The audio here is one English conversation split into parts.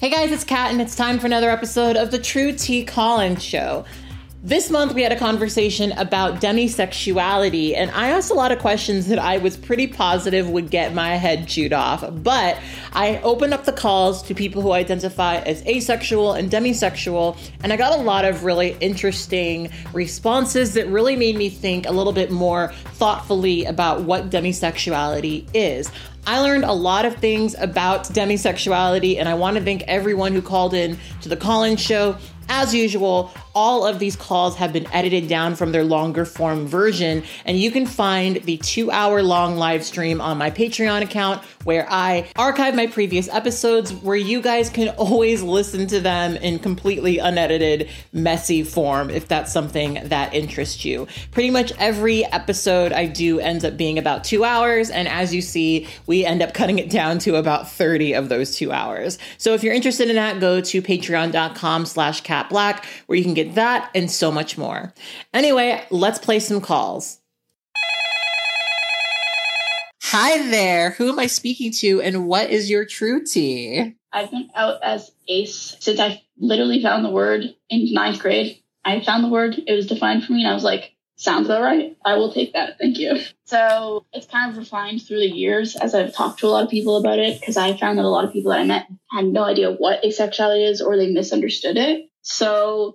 Hey guys, it's Kat, and it's time for another episode of the True T. Collins Show. This month we had a conversation about demisexuality, and I asked a lot of questions that I was pretty positive would get my head chewed off, but I opened up the calls to people who identify as asexual and demisexual, and I got a lot of really interesting responses that really made me think a little bit more thoughtfully about what demisexuality is. I learned a lot of things about demisexuality, and I want to thank everyone who called in to the Collins Show. As usual, all of these calls have been edited down from their longer form version, and you can find the 2-hour-long live stream on my Patreon account where I archive my previous episodes, where you guys can always listen to them in completely unedited, messy form if that's something that interests you. Pretty much every episode I do ends up being about 2 hours, and as you see, we end up cutting it down to about 30 of those 2 hours. So if you're interested in that, go to patreon.com/catblack, where you can get that and so much more. Anyway, let's play some calls. Hi there. Who am I speaking to, and what is your true T? I've been out as ace since I literally found the word in 9th grade. I found the word, it was defined for me, and I was like, sounds about right. I will take that. Thank you. So it's kind of refined through the years as I've talked to a lot of people about it, because I found that a lot of people that I met had no idea what asexuality is, or they misunderstood it. So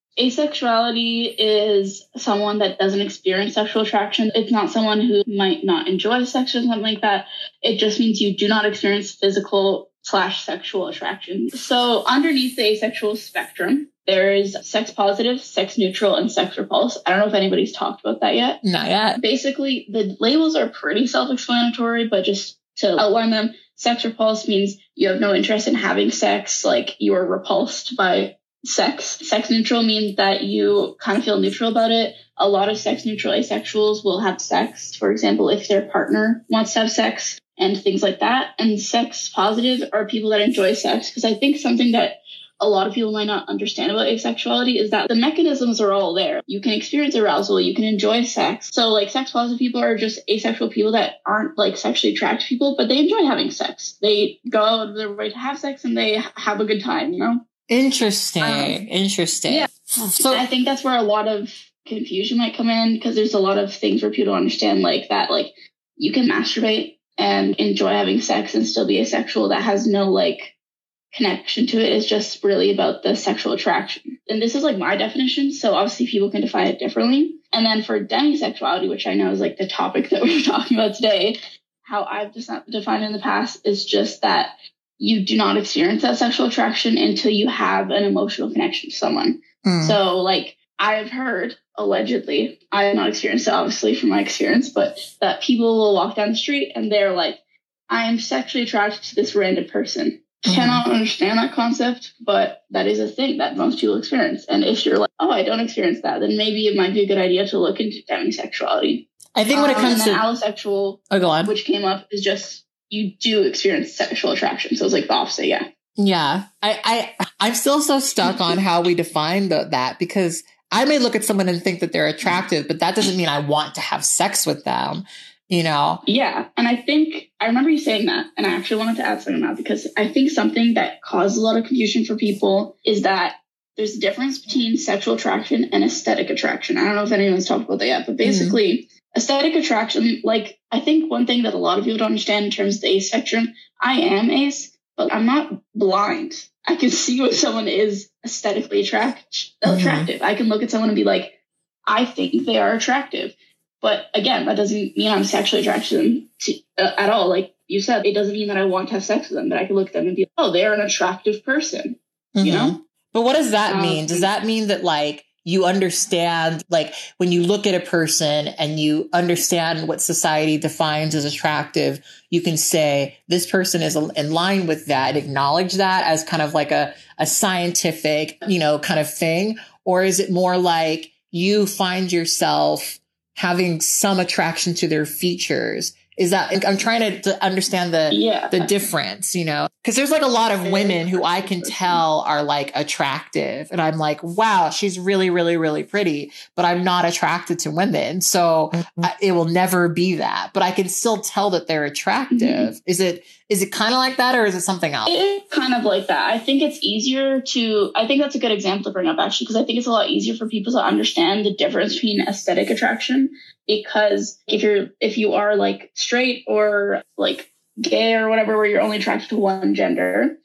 asexuality is someone that doesn't experience sexual attraction. It's not someone who might not enjoy sex or something like that. It just means you do not experience physical/sexual attraction. So underneath the asexual spectrum, there is sex positive, sex neutral, and sex repulsed. I don't know if anybody's talked about that yet. Not yet. Basically, the labels are pretty self-explanatory, but just to outline them, sex repulsed means you have no interest in having sex, like you are repulsed by sex. Sex neutral means that you kind of feel neutral about it. A lot of sex neutral asexuals will have sex, for example, if their partner wants to have sex and things like that. And sex positive are people that enjoy sex, because I think something that a lot of people might not understand about asexuality is that the mechanisms are all there. You can experience arousal, you can enjoy sex. So like sex positive people are just asexual people that aren't like sexually attracted to people, but they enjoy having sex. They go out of their way to have sex and they have a good time, you know? Interesting. Yeah. So I think that's where a lot of confusion might come in, because there's a lot of things where people don't understand like that, like you can masturbate and enjoy having sex and still be asexual. That has no like connection to it. It's just really about the sexual attraction. And this is like my definition. So obviously people can define it differently. And then for demisexuality, which I know is like the topic that we're talking about today, how I've just defined it in the past is just that you do not experience that sexual attraction until you have an emotional connection to someone. So like I've heard, allegedly, I have not experienced it obviously from my experience, but that people will walk down the street and they're like, I am sexually attracted to this random person. Cannot understand that concept, but that is a thing that most people experience. And if you're like, oh, I don't experience that, then maybe it might be a good idea to look into demisexuality. I think when it comes to allosexual, go on. Which came up, is just you do experience sexual attraction. So it's like the opposite, yeah. Yeah. I'm still so stuck on how we define that, because I may look at someone and think that they're attractive, but that doesn't mean I want to have sex with them, you know? Yeah. And I think I remember you saying that, and I actually wanted to add something now, because I think something that causes a lot of confusion for people is that there's a difference between sexual attraction and aesthetic attraction. I don't know if anyone's talked about that yet, but basically aesthetic attraction, like I think one thing that a lot of people don't understand in terms of the ace spectrum, I am ace, but I'm not blind. I can see when someone is aesthetically attractive. I can look at someone and be like, I think they are attractive. But again, that doesn't mean I'm sexually attracted to them at all. Like you said, it doesn't mean that I want to have sex with them, but I can look at them and be like, oh, they're an attractive person, you know? But what does that mean? Does that mean that like you understand, like when you look at a person and you understand what society defines as attractive, you can say this person is in line with that and acknowledge that as kind of like a scientific, you know, kind of thing? Or is it more like you find yourself having some attraction to their features Is that, I'm trying to understand the difference, you know, because there's like a lot of women who I can tell are like attractive and I'm like, wow, she's really, really, really pretty, but I'm not attracted to women. So it will never be that, but I can still tell that they're attractive. Mm-hmm. Is it kind of like that or is it something else? It's kind of like that. I think it's easier I think that's a good example to bring up actually, because I think it's a lot easier for people to understand the difference between aesthetic attraction. Because if you are like straight or like gay or whatever, where you're only attracted to one gender,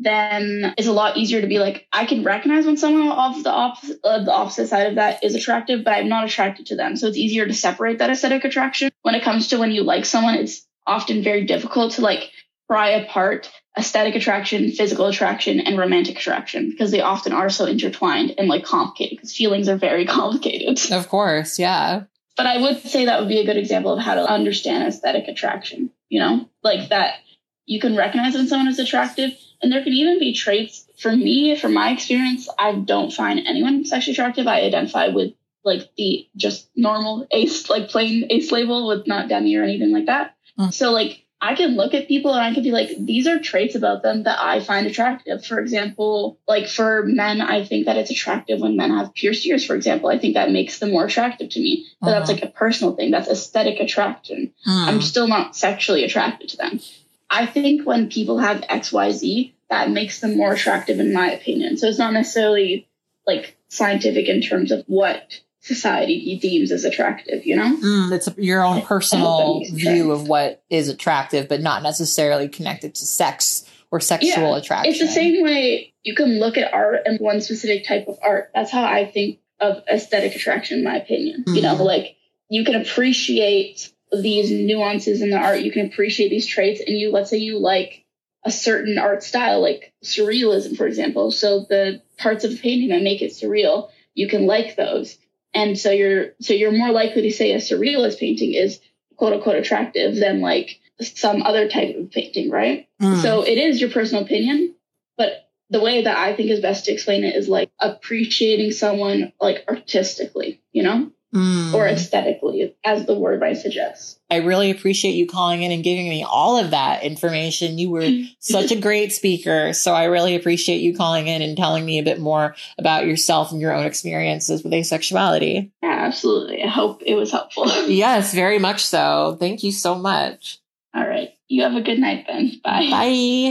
then it's a lot easier to be like, I can recognize when someone off the opposite side of that is attractive, but I'm not attracted to them. So it's easier to separate that aesthetic attraction. When it comes to when you like someone, it's often very difficult to like pry apart aesthetic attraction, physical attraction, and romantic attraction, because they often are so intertwined and like complicated, because feelings are very complicated. Of course, yeah. But I would say that would be a good example of how to understand aesthetic attraction, you know, like that you can recognize when someone is attractive. And there can even be traits. For me, from my experience, I don't find anyone sexually attractive. I identify with like the just normal ace, like plain ace label, with not demi or anything like that. So like I can look at people and I can be like, these are traits about them that I find attractive. For example, like for men, I think that it's attractive when men have pierced ears, for example. I think that makes them more attractive to me. But that's like a personal thing. That's aesthetic attraction. I'm still not sexually attracted to them. I think when people have XYZ, that makes them more attractive in my opinion. So it's not necessarily like scientific in terms of what society deems as attractive, you know? It's your own personal view of what is attractive, but not necessarily connected to sex or sexual attraction. It's the same way you can look at art and one specific type of art. That's how I think of aesthetic attraction, in my opinion. You know, like you can appreciate these nuances in the art. You can appreciate these traits, and let's say you like a certain art style, like surrealism, for example. So the parts of a painting that make it surreal, you can like those. And so you're more likely to say a surrealist painting is quote unquote attractive than like some other type of painting, right? So it is your personal opinion, but the way that I think is best to explain it is like appreciating someone like artistically, you know, or aesthetically, as the word might suggest. I really appreciate you calling in and giving me all of that information. You were such a great speaker. So I really appreciate you calling in and telling me a bit more about yourself and your own experiences with asexuality. Yeah, absolutely. I hope it was helpful. Yes, very much so. Thank you so much. All right. You have a good night then. Bye. Bye.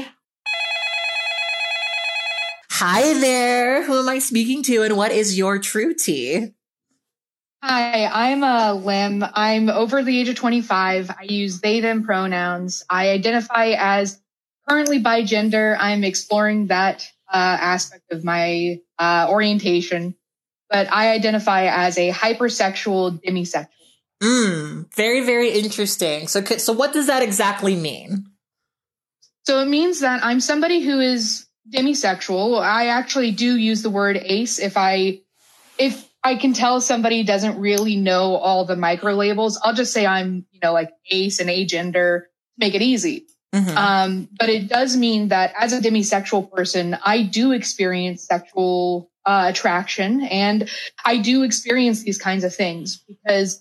Hi there. Who am I speaking to and what is your true tea? Hi, I'm Lim. I'm over the age of 25. I use they, them pronouns. I identify as currently bigender. I'm exploring that aspect of my orientation, but I identify as a hypersexual demisexual. Very, very interesting. So what does that exactly mean? So it means that I'm somebody who is demisexual. I actually do use the word ace if I can tell somebody doesn't really know all the micro labels. I'll just say I'm, like ace and agender to make it easy. But it does mean that as a demisexual person, I do experience sexual attraction, and I do experience these kinds of things because,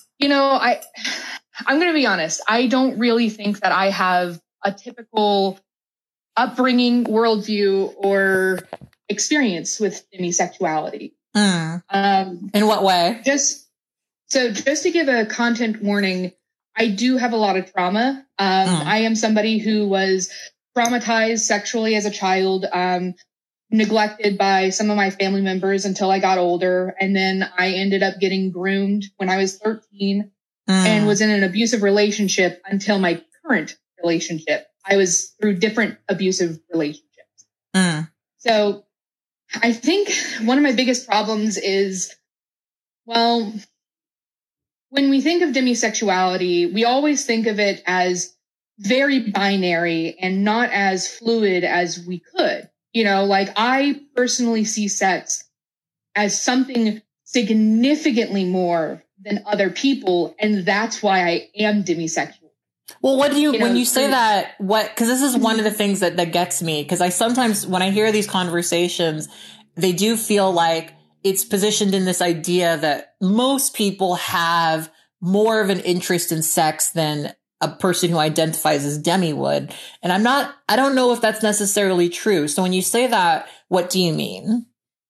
I'm going to be honest. I don't really think that I have a typical upbringing, worldview, or experience with demisexuality. In what way? Just to give a content warning, I do have a lot of trauma. I am somebody who was traumatized sexually as a child, neglected by some of my family members until I got older. And then I ended up getting groomed when I was 13 and was in an abusive relationship until my current relationship. I was through different abusive relationships. So I think one of my biggest problems is, when we think of demisexuality, we always think of it as very binary and not as fluid as we could. I personally see sex as something significantly more than other people, and that's why I am demisexual. Well, what do you, when you say that, because this is one of the things that gets me, because I sometimes, when I hear these conversations, they do feel like it's positioned in this idea that most people have more of an interest in sex than a person who identifies as demi would. And I don't know if that's necessarily true. So when you say that, what do you mean?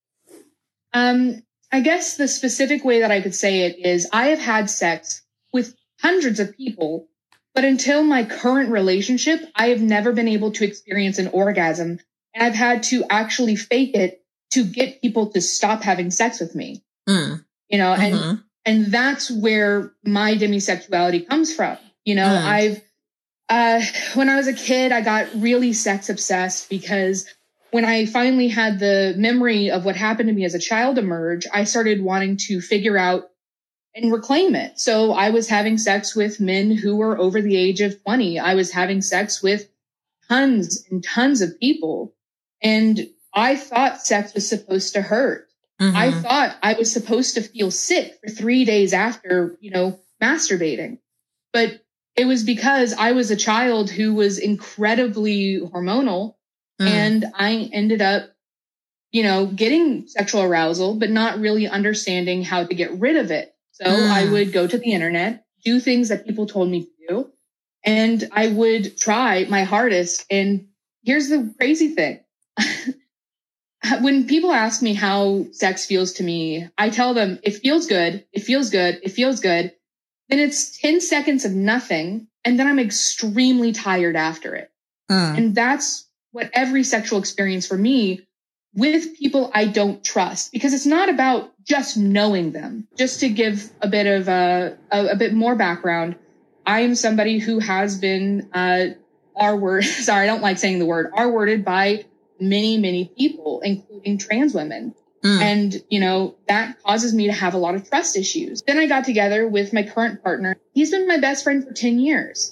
I guess the specific way that I could say it is I have had sex with hundreds of people, but until my current relationship, I have never been able to experience an orgasm. And I've had to actually fake it to get people to stop having sex with me. You know, and that's where my demisexuality comes from. You know, when I was a kid, I got really sex obsessed because when I finally had the memory of what happened to me as a child emerge, I started wanting to figure out and reclaim it. So I was having sex with men who were over the age of 20. I was having sex with tons and tons of people. And I thought sex was supposed to hurt. I thought I was supposed to feel sick for 3 days after, you know, masturbating. But it was because I was a child who was incredibly hormonal. And I ended up, you know, getting sexual arousal, but not really understanding how to get rid of it. So I would go to the internet, do things that people told me to do, and I would try my hardest. And here's the crazy thing. When people ask me how sex feels to me, I tell them it feels good. It feels good. It feels good. Then it's 10 seconds of nothing. And then I'm extremely tired after it. And that's what every sexual experience for me with people I don't trust, because it's not about just knowing them. Just to give a bit of a bit more background, I am somebody who has been R-word. Sorry, I don't like saying the word R-worded by many, many people, including trans women. And, you know, that causes me to have a lot of trust issues. Then I got together with my current partner. He's been my best friend for 10 years.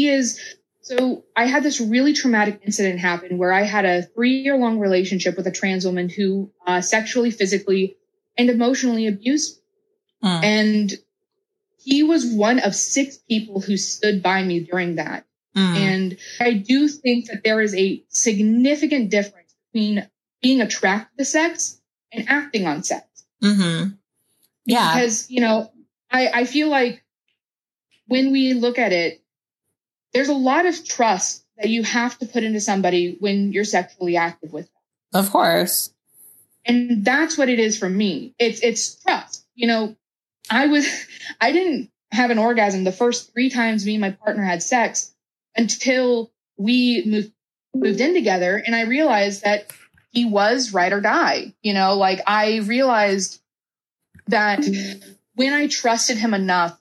So I had this really traumatic incident happen where I had a 3-year-long relationship with a trans woman who sexually, physically, and emotionally abused me. And he was one of 6 people who stood by me during that. And I do think that there is a significant difference between being attracted to sex and acting on sex. Yeah. Because, you know, I feel like when we look at it, there's a lot of trust that you have to put into somebody when you're sexually active with them. Of course. And that's what it is for me. It's trust. You know, I didn't have an orgasm the first 3 times me and my partner had sex until we moved in together. And I realized that he was ride or die. You know, like I realized that when I trusted him enough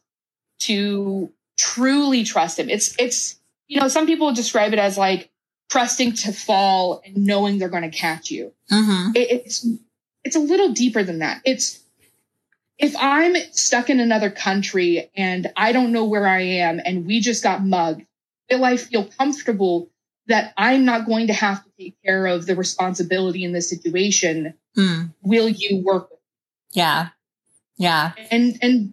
to truly trust him, it's, you know, some people describe it as like trusting to fall and knowing they're going to catch you. It's a little deeper than that. It's, if I'm stuck in another country and I don't know where I am and we just got mugged, will I feel comfortable that I'm not going to have to take care of the responsibility in this situation? Will you work with me? Yeah. And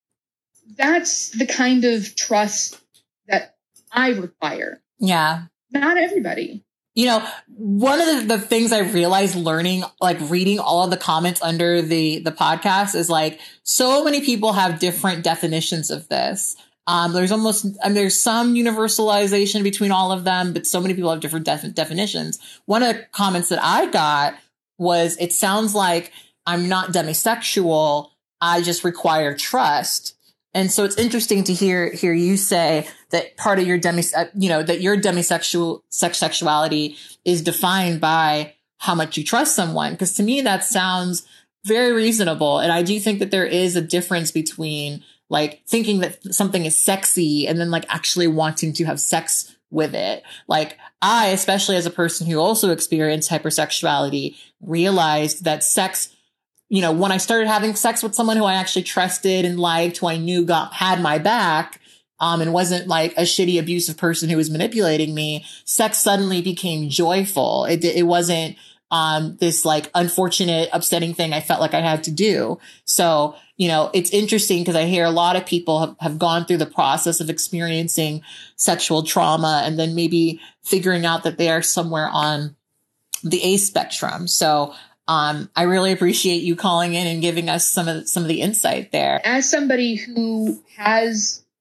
that's the kind of trust that I require. Yeah. Not everybody. You know, one of the things I realized learning, like reading all of the comments under the podcast is like, so many people have different definitions of this. There's some universalization between all of them, but so many people have different definitions. One of the comments that I got was, it sounds like I'm not demisexual. I just require trust. And so it's interesting to hear you say that part of your that your demisexuality is defined by how much you trust someone. Because to me, that sounds very reasonable. And I do think that there is a difference between like thinking that something is sexy and then like actually wanting to have sex with it. Like I, especially as a person who also experienced hypersexuality, realized that sex, you know, when I started having sex with someone who I actually trusted and liked, who I knew had my back, and wasn't like a shitty abusive person who was manipulating me, sex suddenly became joyful. It wasn't this like unfortunate, upsetting thing I felt like I had to do. So, you know, it's interesting because I hear a lot of people have gone through the process of experiencing sexual trauma and then maybe figuring out that they are somewhere on the A spectrum. So, I really appreciate you calling in and giving us some of the insight there. As somebody who has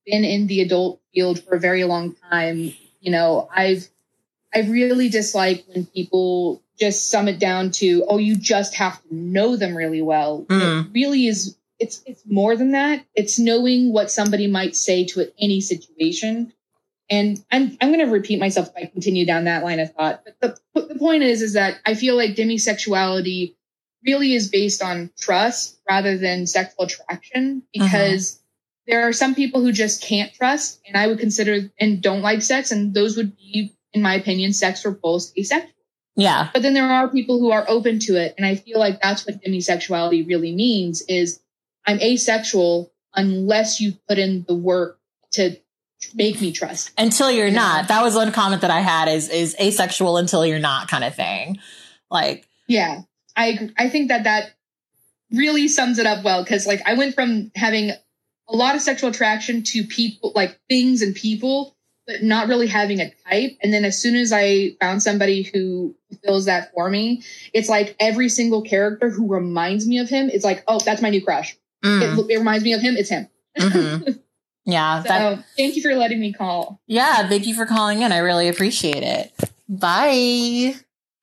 been in the adult field for a very long time, you know, I really dislike when people just sum it down to, oh, you just have to know them really well. It really is. It's more than that. It's knowing what somebody might say to any situation. And I'm going to repeat myself if I continue down that line of thought. But the point is that I feel like demisexuality really is based on trust rather than sexual attraction, because there are some people who just can't trust, and I would consider and don't like sex, and those would be, in my opinion, sex repulsed asexual. Yeah. But then there are people who are open to it, and I feel like that's what demisexuality really means is I'm asexual unless you put in the work to make me trust. Until you're not. That was one comment that I had is asexual until you're not kind of thing. Like, yeah, I think that really sums it up well. Cause like I went from having a lot of sexual attraction to people, like things and people, but not really having a type. And then as soon as I found somebody who fulfills that for me, it's like every single character who reminds me of him, it's like, oh, that's my new crush. It reminds me of him. It's him. Yeah. So thank you for letting me call. Yeah. Thank you for calling in. I really appreciate it. Bye.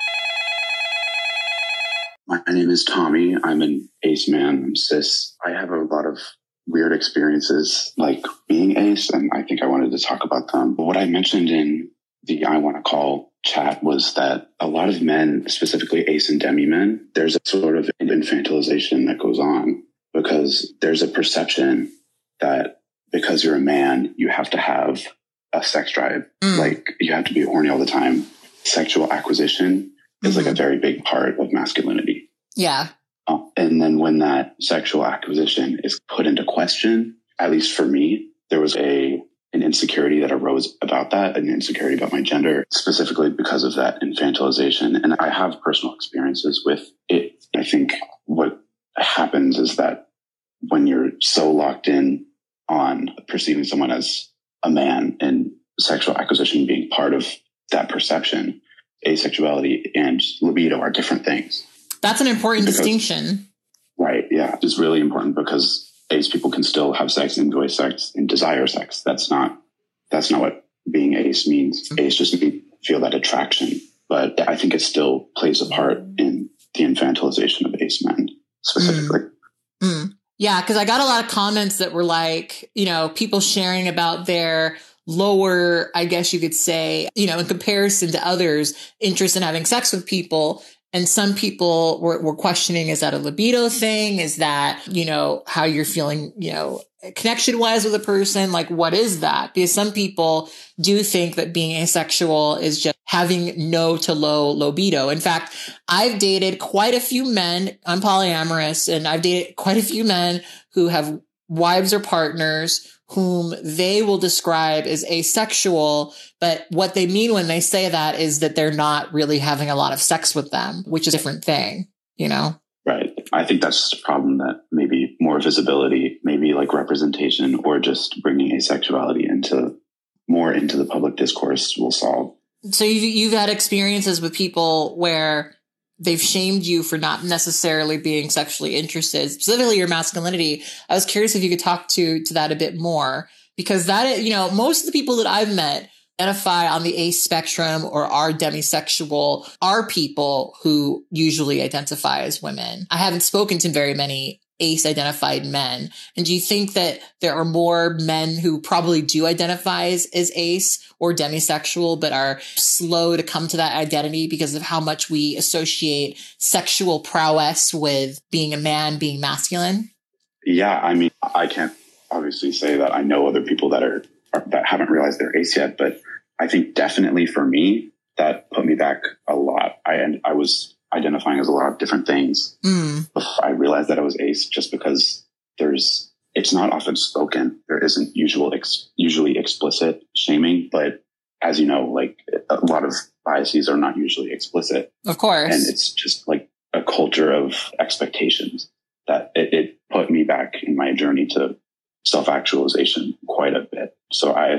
My name is Tommy. I'm an ace man. I'm cis. I have a lot of weird experiences like being ace, and I think I wanted to talk about them. But what I mentioned in the I Want to Call chat was that a lot of men, specifically ace and demi men, there's a sort of infantilization that goes on because there's a perception that because you're a man, you have to have a sex drive. Like you have to be horny all the time. Sexual acquisition is like a very big part of masculinity. Yeah. And then when that sexual acquisition is put into question, at least for me, there was an insecurity that arose about that, an insecurity about my gender, specifically because of that infantilization. And I have personal experiences with it. I think what happens is that when you're so locked in on perceiving someone as a man and sexual acquisition being part of that perception, asexuality and libido are different things. That's an important distinction. Right. Yeah. It's really important because ace people can still have sex, enjoy sex, and desire sex. That's not what being ace means. Ace just means feel that attraction. But I think it still plays a part in the infantilization of ace men specifically. Yeah. Cause I got a lot of comments that were like, you know, people sharing about their lower, I guess you could say, you know, in comparison to others, interest in having sex with people. And some people were questioning, is that a libido thing? Is that, you know, how you're feeling, you know, connection wise with a person? Like, what is that? Because some people do think that being asexual is just having no to low libido. In fact, I've dated quite a few men. I'm polyamorous, and I've dated quite a few men who have wives or partners whom they will describe as asexual. But what they mean when they say that is that they're not really having a lot of sex with them, which is a different thing, you know? Right. I think that's just a problem that maybe more visibility, maybe like representation, or just bringing asexuality more into the public discourse will solve. So you've had experiences with people where they've shamed you for not necessarily being sexually interested, specifically your masculinity. I was curious if you could talk to that a bit more, because that, you know, most of the people that I've met identify on the ace spectrum or are demisexual are people who usually identify as women. I haven't spoken to very many ace identified men. And do you think that there are more men who probably do identify as ace or demisexual, but are slow to come to that identity because of how much we associate sexual prowess with being a man, being masculine? Yeah. I mean, I can't obviously say that I know other people that haven't realized they're ace yet, but I think definitely for me, that put me back a lot. I was identifying as a lot of different things before I realized that I was ace, just because it's not often spoken. There isn't usually explicit shaming, but as you know, like a lot of biases are not usually explicit. Of course. And it's just like a culture of expectations that it put me back in my journey to self-actualization quite a bit. So I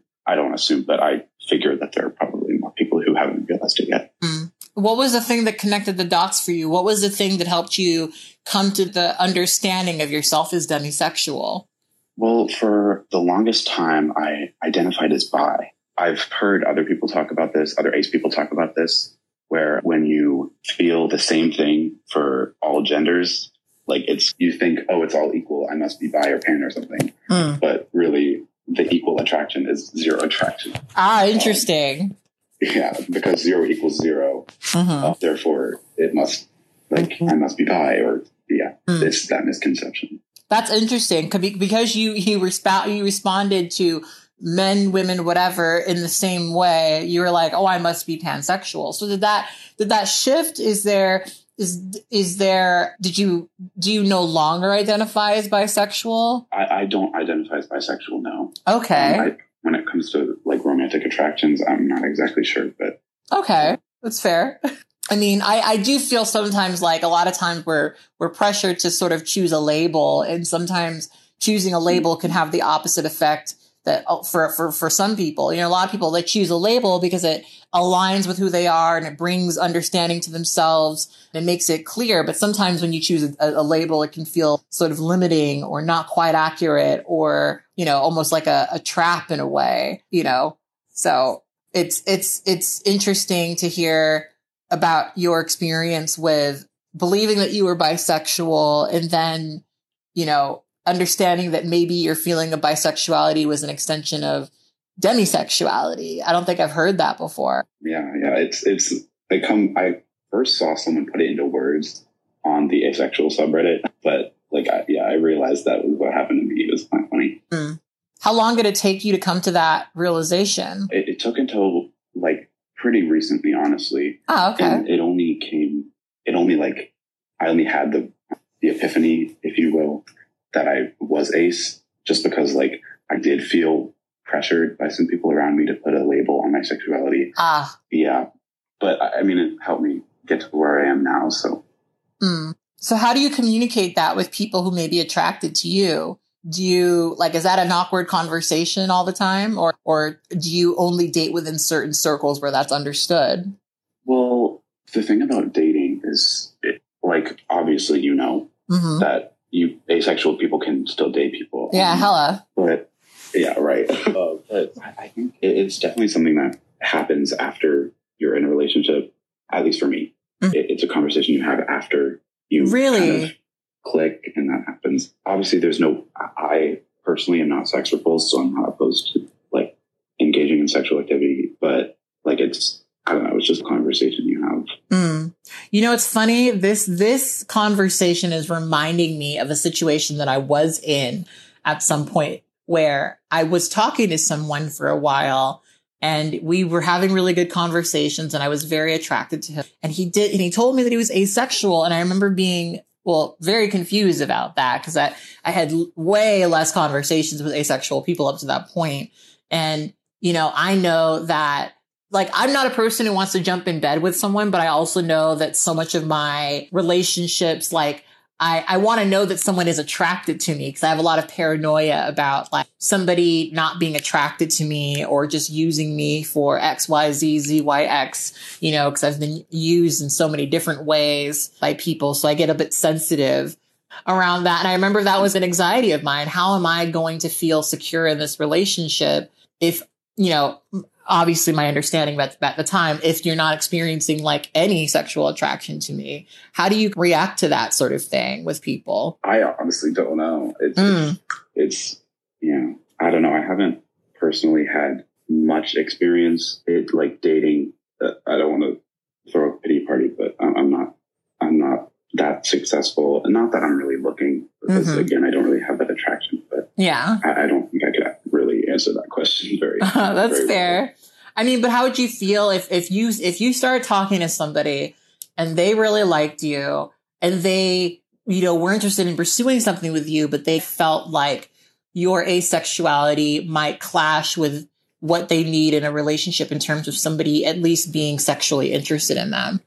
figure that there are probably more people who haven't realized it yet. What was the thing that connected the dots for you? What was the thing that helped you come to the understanding of yourself as demisexual? Well, for the longest time, I identified as bi. I've heard other people talk about this, other ace people talk about this, where when you feel the same thing for all genders, like you think, oh, it's all equal. I must be bi or pan or something. But really, the equal attraction is zero attraction. Interesting. Yeah, because 0 equals 0. Therefore, it must, I must be bi, or it's that misconception. That's interesting because you responded to men, women, whatever in the same way. You were like, oh, I must be pansexual. So did that shift? Do you no longer identify as bisexual? I don't identify as bisexual, no. Okay. When it comes to like romantic attractions, I'm not exactly sure, but. Okay. That's fair. I mean, I do feel sometimes like a lot of times we're pressured to sort of choose a label, and sometimes choosing a label can have the opposite effect that for some people, a lot of people, they choose a label because it aligns with who they are and it brings understanding to themselves and it makes it clear. But sometimes when you choose a label, it can feel sort of limiting or not quite accurate or, almost like a trap in a way, so it's interesting to hear about your experience with believing that you were bisexual and then, understanding that maybe your feeling of bisexuality was an extension of demisexuality. I don't think I've heard that before. Yeah. I first saw someone put it into words on the asexual subreddit, but I realized that was what happened to me. It was kind of funny. How long did it take you to come to that realization? It took until pretty recently, honestly. Oh, okay. And I only had the epiphany, if you will, that I was ace, just because I did feel pressured by some people around me to put a label on my sexuality. Yeah. But I mean, it helped me get to where I am now. So. So how do you communicate that with people who may be attracted to you? Do you is that an awkward conversation all the time, or do you only date within certain circles where that's understood? Well, the thing about dating is obviously, that asexual people can still date people. Yeah. Hella. But yeah, right. But I think it's definitely something that happens after you're in a relationship. At least for me, it's a conversation you have after you really kind of click, and that happens. Obviously, I personally am not sex repulsed, so I'm not opposed to engaging in sexual activity, but I don't know, it's just a conversation you have. It's funny. This conversation is reminding me of a situation that I was in at some point where I was talking to someone for a while and we were having really good conversations and I was very attracted to him. And he told me that he was asexual. And I remember being, very confused about that because I had way less conversations with asexual people up to that point. And, I know that I'm not a person who wants to jump in bed with someone, but I also know that so much of my relationships, I want to know that someone is attracted to me because I have a lot of paranoia about somebody not being attracted to me or just using me for X, Y, Z, Z, Y, X, because I've been used in so many different ways by people. So I get a bit sensitive around that. And I remember that was an anxiety of mine. How am I going to feel secure in this relationship if, obviously my understanding at the time, if you're not experiencing any sexual attraction to me, how do you react to that sort of thing with people? I honestly don't know. It's I don't know. I haven't personally had much experience dating. I don't want to throw a pity party, but I'm not that successful. And not that I'm really looking because again, I don't really have that attraction, but yeah, I don't think I could really answer that question very. That's very fair. Well. I mean, but how would you feel if you start talking to somebody and they really liked you and they, were interested in pursuing something with you, but they felt like your asexuality might clash with what they need in a relationship in terms of somebody at least being sexually interested in them?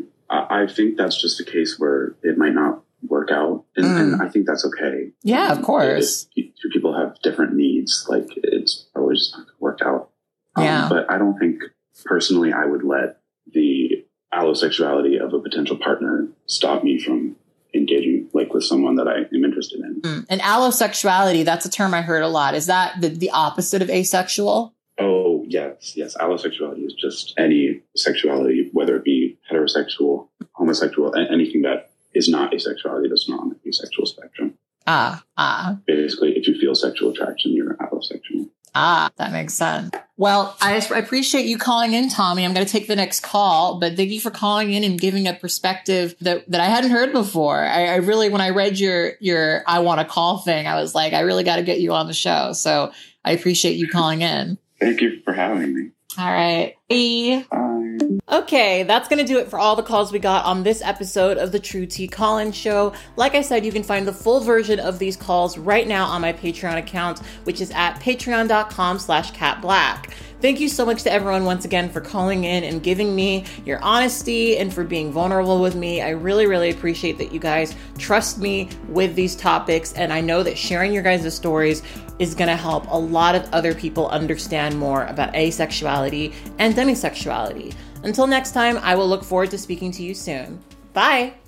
I think that's just a case where it might not work out. And I think that's okay. Yeah, of course. Two people have different needs. It's probably just not going to work out. Yeah. But I don't think personally I would let the allosexuality of a potential partner stop me from engaging like with someone that I am interested in. And allosexuality, that's a term I heard a lot. Is that the opposite of asexual? Oh, yes. Allosexuality is just any sexuality, whether it be heterosexual, homosexual, anything that is not asexuality that's not on the asexual spectrum. Basically, if you feel sexual attraction, you're allosexual. That makes sense. Well, I appreciate you calling in, Tommy. I'm going to take the next call, but thank you for calling in and giving a perspective that I hadn't heard before. I really, when I read your I want to call thing, I was like, I really got to get you on the show. So I appreciate you calling in. Thank you for having me. All right. Bye. Bye. Okay, that's going to do it for all the calls we got on this episode of the True T. Collins Show. Like I said, you can find the full version of these calls right now on my Patreon account, which is at patreon.com/catblack. Thank you so much to everyone once again for calling in and giving me your honesty and for being vulnerable with me. I really, really appreciate that you guys trust me with these topics. And I know that sharing your guys' stories is going to help a lot of other people understand more about asexuality and demisexuality. Until next time, I will look forward to speaking to you soon. Bye.